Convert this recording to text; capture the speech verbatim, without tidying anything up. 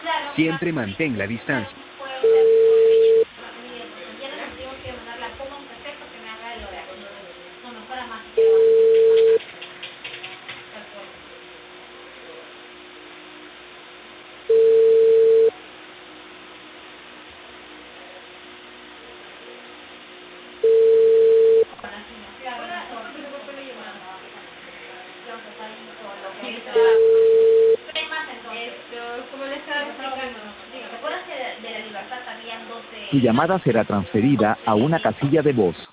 Siempre mantén la distancia. Tu llamada será transferida a una casilla de voz.